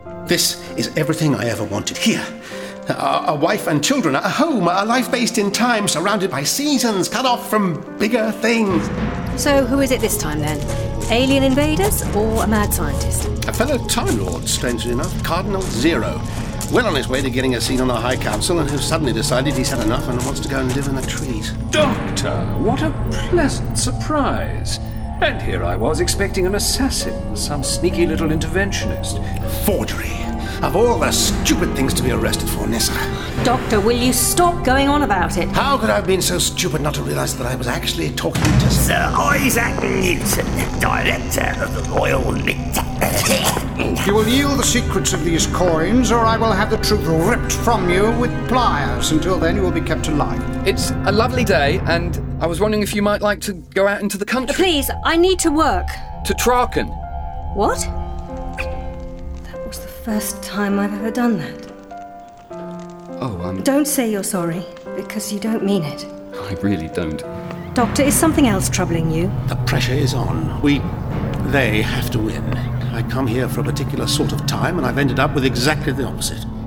This is everything I ever wanted. Here. A wife and children, a home, a life based in time, surrounded by seasons, cut off from bigger things. So who is it this time then? Alien invaders or a mad scientist? A fellow Time Lord, strangely enough, Cardinal Zero. Well on his way to getting a seat on the High Council and who's suddenly decided he's had enough and wants to go and live in the trees. Doctor, what a pleasant surprise. And here I was expecting an assassin, some sneaky little interventionist. Forgery. Of all the stupid things to be arrested for, Nissa. Doctor, will you stop going on about it? How could I have been so stupid not to realise that I was actually talking to Sir Isaac Newton, Director of the Royal Mint. You will yield the secrets of these coins, or I will have the truth ripped from you with pliers. Until then, you will be kept alive. It's a lovely day, and I was wondering if you might like to go out into the country. Please, I need to work. To Traken. What? That was the first time I've ever done that. Oh, Don't say you're sorry, because you don't mean it. I really don't. Doctor, is something else troubling you? The pressure is on. They have to win. I come here for a particular sort of time, and I've ended up with exactly the opposite.